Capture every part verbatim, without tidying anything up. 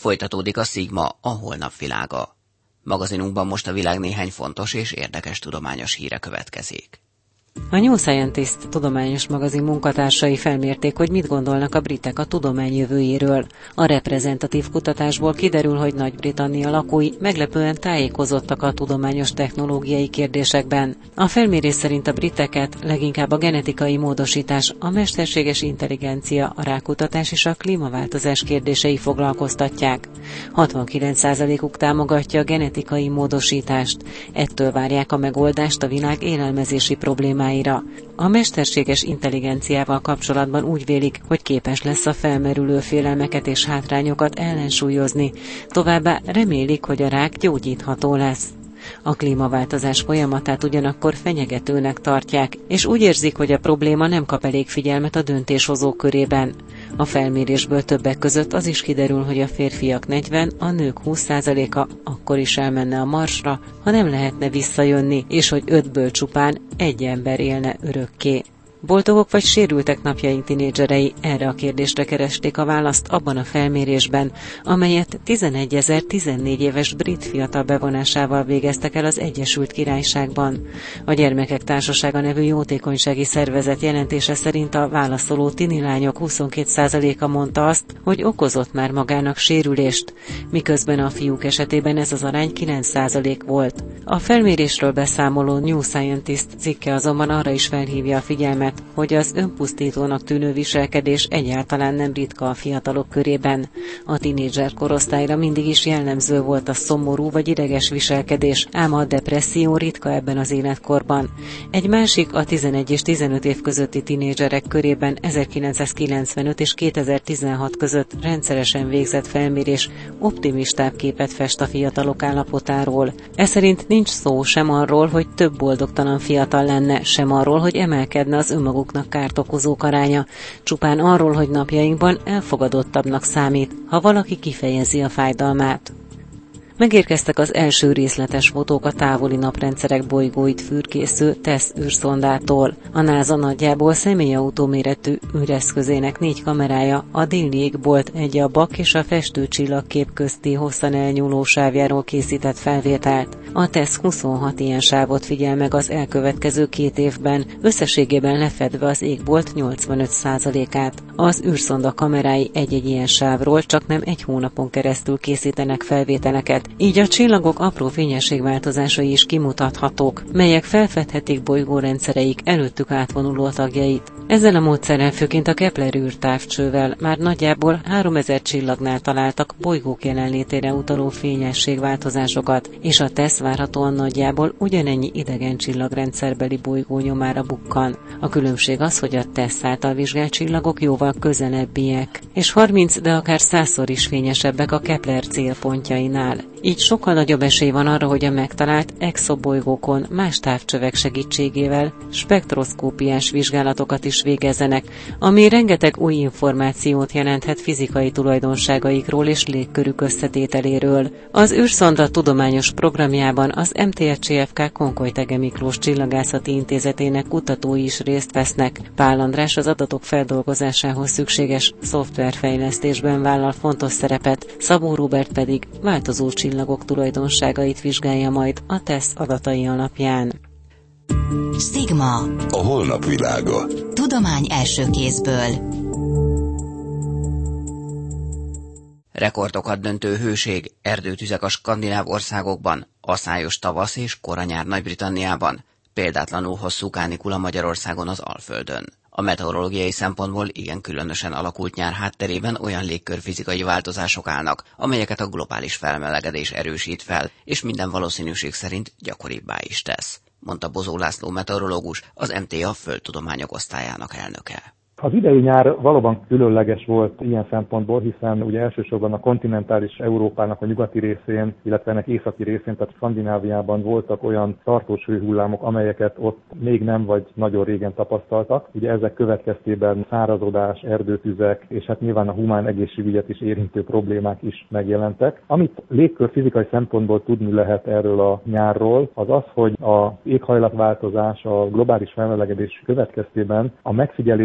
Folytatódik a Szigma, a holnap világa. Magazinunkban most a világ néhány fontos és érdekes tudományos híre következik. A New Scientist tudományos magazin munkatársai felmérték, hogy mit gondolnak a britek a tudomány jövőjéről. A reprezentatív kutatásból kiderül, hogy Nagy-Britannia lakói meglepően tájékozottak a tudományos technológiai kérdésekben. A felmérés szerint a briteket leginkább a genetikai módosítás, a mesterséges intelligencia, a rákutatás és a klímaváltozás kérdései foglalkoztatják. hatvankilenc százalékuk támogatja a genetikai módosítást. Ettől várják a megoldást a világ élelmezési problémáira. A mesterséges intelligenciával kapcsolatban úgy vélik, hogy képes lesz a felmerülő félelmeket és hátrányokat ellensúlyozni, továbbá remélik, hogy a rák gyógyítható lesz. A klímaváltozás folyamatát ugyanakkor fenyegetőnek tartják, és úgy érzik, hogy a probléma nem kap elég figyelmet a döntéshozók körében. A felmérésből többek között az is kiderül, hogy a férfiak negyven, a nők húsz százaléka akkor is elmenne a Marsra, ha nem lehetne visszajönni, és hogy ötből csupán egy ember élne örökké. Boldogok vagy sérültek napjaink tinédzserei? Erre a kérdésre keresték a választ abban a felmérésben, amelyet tizenegyezer tizennégy éves brit fiatal bevonásával végeztek el az Egyesült Királyságban. A Gyermekek Társasága nevű jótékonysági szervezet jelentése szerint a válaszoló tinilányok huszonkét százaléka mondta azt, hogy okozott már magának sérülést, miközben a fiúk esetében ez az arány kilenc százalék volt. A felmérésről beszámoló New Scientist cikke azonban arra is felhívja a figyelmet, hogy az önpusztítónak tűnő viselkedés egyáltalán nem ritka a fiatalok körében. A tinédzser korosztályra mindig is jellemző volt a szomorú vagy ideges viselkedés, ám a depresszió ritka ebben az életkorban. Egy másik, a tizenegy és tizenöt év közötti tinédzserek körében ezerkilencszázkilencvenöt és kétezer-tizenhat között rendszeresen végzett felmérés optimistább képet fest a fiatalok állapotáról. Ez szerint nincs szó sem arról, hogy több boldogtalan fiatal lenne, sem arról, hogy emelkedne az önmaguknak kárt okozók aránya, csupán arról, hogy napjainkban elfogadottabbnak számít, ha valaki kifejezi a fájdalmát. Megérkeztek az első részletes fotók a távoli naprendszerek bolygóit fürkésző TESS űrszondától. A NASA nagyjából személyautó méretű űreszközének négy kamerája a déli égbolt egy a Bak és a Festő csillagkép közti hosszan elnyúló sávjáról készített felvételt. A TESS huszonhat ilyen sávot figyel meg az elkövetkező két évben, összességében lefedve az égbolt nyolcvanöt százalékát. Az űrszonda kamerái egy-egy ilyen sávról csak nem egy hónapon keresztül készítenek felvételeket, így a csillagok apró fényességváltozásai is kimutathatók, melyek felfedhetik bolygórendszereik előttük átvonuló tagjait. Ezzel a módszerrel főként a Kepler űrtávcsővel már nagyjából háromezer csillagnál találtak bolygók jelenlétére utaló fényességváltozásokat, és a TESS várhatóan nagyjából ugyanennyi idegen csillagrendszerbeli bolygó nyomára bukkan. A különbség az, hogy a TESS által vizsgált csillagok jóval közelebbiek, és harminc, de akár százszor is fényesebbek a Kepler célpontjainál. Így sokkal nagyobb esély van arra, hogy a megtalált exobolygókon más távcsövek segítségével spektroszkópiás vizsgálatokat is végezzenek, ami rengeteg új információt jelenthet fizikai tulajdonságaikról és légkörük összetételéről. Az űrszonda tudományos programjában az em té er cé ef ká Konkoly-Thege Miklós Csillagászati Intézetének kutatói is részt vesznek. Pál András az adatok feldolgozásához szükséges szoftverfejlesztésben vállal fontos szerepet, Szabó Róbert pedig változó csillagok tulajdonságait vizsgálja majd a TESS adatai alapján. Szigma. A holnap világa. Tudomány első kézből. Rekordokat döntő hőség, erdőtüzek a skandináv országokban, aszályos tavasz és kora nyár Nagy-Britanniában, példátlanul hosszú kánikula Magyarországon az Alföldön. A meteorológiai szempontból igen különösen alakult nyár hátterében olyan légkörfizikai változások állnak, amelyeket a globális felmelegedés erősít fel, és minden valószínűség szerint gyakoribbá is tesz, mondta Bozó László meteorológus, az em té á földtudományok osztályának elnöke. Az idei nyár valóban különleges volt ilyen szempontból, hiszen ugye elsősorban a kontinentális Európának a nyugati részén, illetve ennek északi részén, tehát Skandináviában voltak olyan tartós hőhullámok, amelyeket ott még nem vagy nagyon régen tapasztaltak. Ugye ezek következtében szárazodás, erdőtüzek, és hát nyilván a humán egészségügyet is érintő problémák is megjelentek. Amit légkörfizikai szempontból tudni lehet erről a nyárról, az az, hogy az éghajlatváltozás, a globális felmelegedés következtében a megfigyelések azt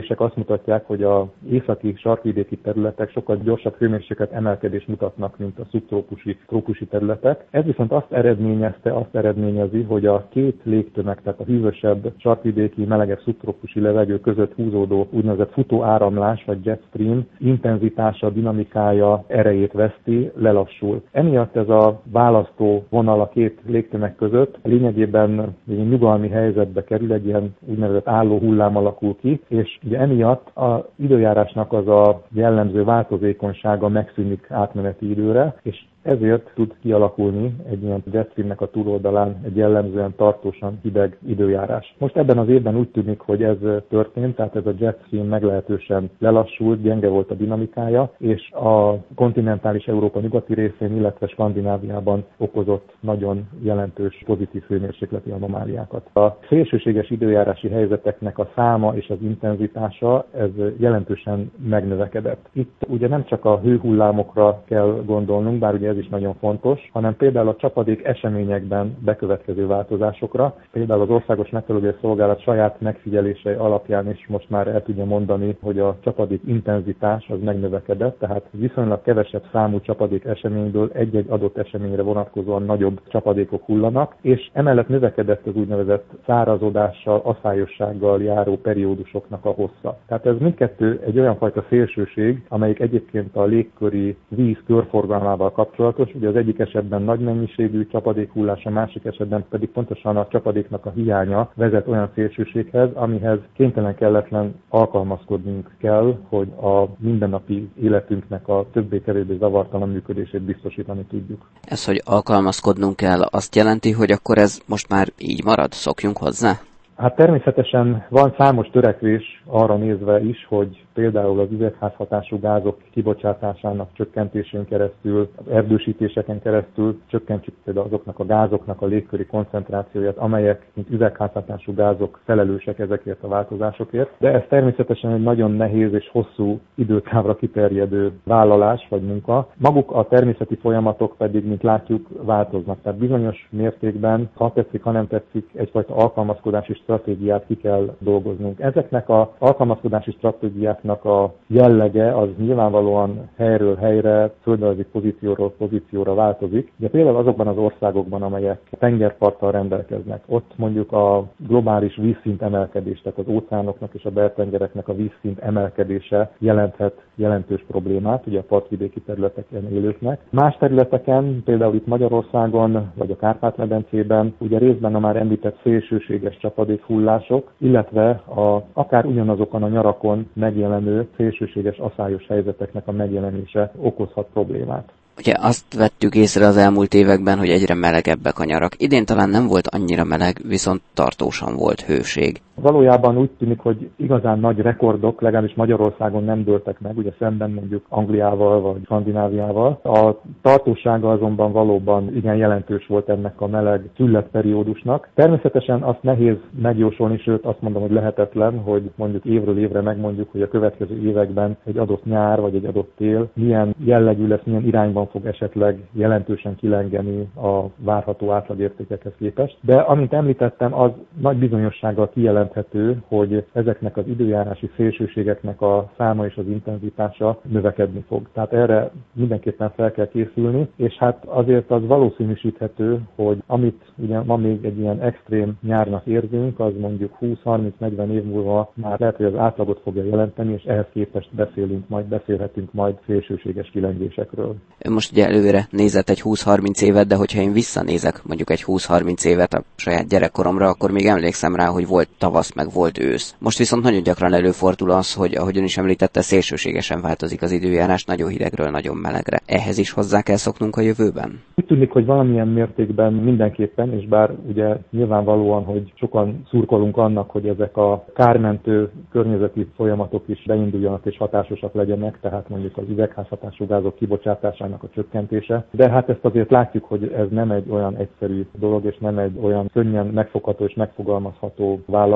mutatják, hogy az északi sarkvidéki területek sokkal gyorsabb hőmérséklet emelkedést mutatnak, mint a szubtrópusi, trópusi területek. Ez viszont azt eredményezte, azt eredményezi, hogy a két légtömeg, tehát a hűvösebb sarkvidéki, melegebb szubtrópusi levegő között húzódó úgynevezett futóáramlás vagy jet stream intenzitása, dinamikája, erejét veszti, lelassul. Emiatt ez a választó vonal a két légtömeg között lényegében egy nyugalmi helyzetbe kerül, egy ilyen úgynevezett álló hullám alakul ki, és ugye emiatt az időjárásnak az a jellemző változékonysága megszűnik átmeneti időre, és ezért tud kialakulni egy ilyen jet streamnek a túloldalán egy jellemzően tartósan hideg időjárás. Most ebben az évben úgy tűnik, hogy ez történt, tehát ez a jet stream meglehetősen lelassult, gyenge volt a dinamikája, és a kontinentális Európa nyugati részén, illetve Skandináviában okozott nagyon jelentős pozitív hőmérsékleti anomáliákat. A szélsőséges időjárási helyzeteknek a száma és az intenzitása ez jelentősen megnövekedett. Itt ugye nem csak a hőhullámokra kell gondolnunk, bár ugye ez is nagyon fontos, hanem például a csapadék eseményekben bekövetkező változásokra. Például az Országos Meteorológiai Szolgálat saját megfigyelései alapján is most már el tudja mondani, hogy a csapadék intenzitás az megnövekedett, tehát viszonylag kevesebb számú csapadék eseményből egy-egy adott eseményre vonatkozóan nagyobb csapadékok hullanak, és emellett növekedett az úgynevezett szárazodással, aszályossággal járó periódusoknak a hossza. Tehát ez mindkettő egy olyan fajta szélsőség, amelyik egyébként a légköri víz körforgalmával kapcsolatos. Ugye az egyik esetben nagy mennyiségű csapadékhullás, a másik esetben pedig pontosan a csapadéknak a hiánya vezet olyan szélsőséghez, amihez kénytelen kelletlen alkalmazkodnunk kell, hogy a mindennapi életünknek a többé-kevésbé zavartalan működését biztosítani tudjuk. Ez, hogy alkalmazkodnunk kell, azt jelenti, hogy akkor ez most már így marad? Szokjunk hozzá? Hát természetesen van számos törekvés arra nézve is, hogy például az üvegházhatású gázok kibocsátásának csökkentésén keresztül, az erdősítéseken keresztül csökkentsük például azoknak a gázoknak a légköri koncentrációját, amelyek, mint üvegházhatású gázok felelősek ezekért a változásokért. De ez természetesen egy nagyon nehéz és hosszú időtávra kiterjedő vállalás vagy munka. Maguk a természeti folyamatok pedig, mint látjuk, változnak. Tehát bizonyos mértékben, ha tetszik, ha nem tetszik, egyfajta alkalmazkodási stratégiát ki kell dolgoznunk. Ezeknek az alkalmazkodási stratégiáknak a jellege az nyilvánvalóan helyről helyre, földrajzi pozícióról pozícióra változik. De például azokban az országokban, amelyek tengerparttal rendelkeznek, ott mondjuk a globális vízszint emelkedés, tehát az óceánoknak és a beltengereknek a vízszint emelkedése jelenthet jelentős problémát, ugye a partvidéki területeken élőknek. Más területeken, például itt Magyarországon, vagy a Kárpát-medencében, ugye részben a már említett szélsőséges csapadékhullások, illetve a, akár ugyanazokon a nyarakon megjelenő szélsőséges aszályos helyzeteknek a megjelenése okozhat problémát. Ugye azt vettük észre az elmúlt években, hogy egyre melegebbek a nyarak. Idén talán nem volt annyira meleg, viszont tartósan volt hőség. Valójában úgy tűnik, hogy igazán nagy rekordok, legalábbis Magyarországon nem dőltek meg, ugye szemben mondjuk Angliával vagy Skandináviával. A tartósága azonban valóban igen jelentős volt ennek a meleg szülletperiódusnak. Természetesen azt nehéz megjósolni, sőt azt mondom, hogy lehetetlen, hogy mondjuk évről évre megmondjuk, hogy a következő években egy adott nyár vagy egy adott tél milyen jellegű lesz, milyen irányban fog esetleg jelentősen kilengeni a várható átlagértékekhez képest. De amint említettem, az nagy bizonyossággal kijelenthető, hogy ezeknek az időjárási szélsőségeknek a száma és az intenzitása növekedni fog. Tehát erre mindenképpen fel kell készülni, és hát azért az valószínűsíthető, hogy amit ugye ma még egy ilyen extrém nyárnak érzünk, az mondjuk húsz-harminc-negyven év múlva már lehet, hogy az átlagot fogja jelenteni, és ehhez képest beszélünk majd, beszélhetünk majd szélsőséges kilengésekről. Most ugye előre nézett egy húsz-harminc évet, de hogyha én visszanézek mondjuk egy húsz-harminc évet a saját gyerekkoromra, akkor még emlékszem rá, hogy volt tavasz, meg volt ősz. Most viszont nagyon gyakran előfordul az, hogy ahogy ön is említette, szélsőségesen változik az időjárás, nagyon hidegről nagyon melegre. Ehhez is hozzá kell szoknunk a jövőben? Úgy tűnik, hogy valamilyen mértékben mindenképpen, és bár ugye nyilvánvalóan, hogy sokan szurkolunk annak, hogy ezek a kármentő környezeti folyamatok is beinduljanak és hatásosak legyenek, tehát mondjuk az üvegházhatású gázok kibocsátásának a csökkentése. De hát ezt azért látjuk, hogy ez nem egy olyan egyszerű dolog, és nem egy olyan könnyen megfogható és megfogalmazható vállalás.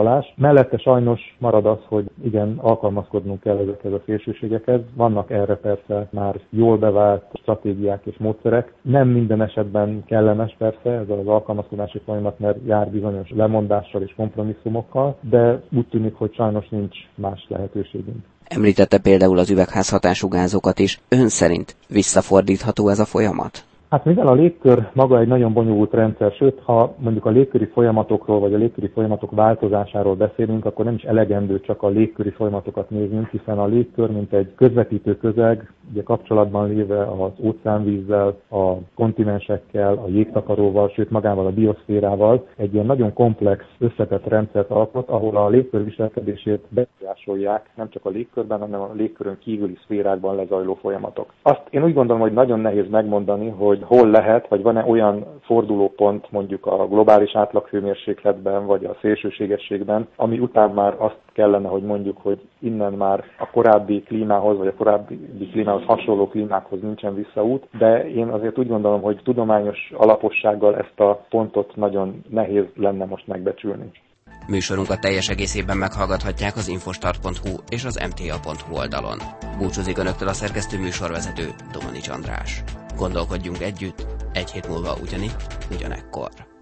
tapasztalás. Mellette sajnos marad az, hogy igen, alkalmazkodnunk kell ezekhez a szélsőségekhez. Vannak erre persze már jól bevált stratégiák és módszerek. Nem minden esetben kellemes persze ez az alkalmazkodási folyamat, mert jár bizonyos lemondással és kompromisszumokkal, de úgy tűnik, hogy sajnos nincs más lehetőségünk. Említette például az üvegházhatású gázokat is. Ön szerint visszafordítható ez a folyamat? Hát mivel a légkör maga egy nagyon bonyolult rendszer, sőt, ha mondjuk a légköri folyamatokról vagy a légköri folyamatok változásáról beszélünk, akkor nem is elegendő csak a légköri folyamatokat néznünk, hiszen a légkör, mint egy közvetítő közeg, ugye kapcsolatban léve az óceánvízzel, a kontinensekkel, a jégtakaróval, sőt magával a bioszférával, egy ilyen nagyon komplex, összetett rendszert alkot, ahol a légkör viselkedését befolyásolják nem csak a légkörben, hanem a légkörön kívüli szférákban lezajló folyamatok. Azt én úgy gondolom, hogy nagyon nehéz megmondani, hogy hol lehet, vagy van-e olyan fordulópont mondjuk a globális átlaghőmérsékletben, vagy a szélsőségességben, ami után már azt kellene, hogy mondjuk, hogy innen már a korábbi klímához, vagy a korábbi klímához hasonló klímákhoz nincsen visszaút, de én azért úgy gondolom, hogy tudományos alapossággal ezt a pontot nagyon nehéz lenne most megbecsülni. Műsorunkat teljes egészében meghallgathatják az infostart pont hu és az em té á pont hu oldalon. Búcsúzik önöktől a szerkesztő műsorvezető, Domanics András. Gondolkodjunk együtt, egy hét múlva ugyanitt, ugyanekkor.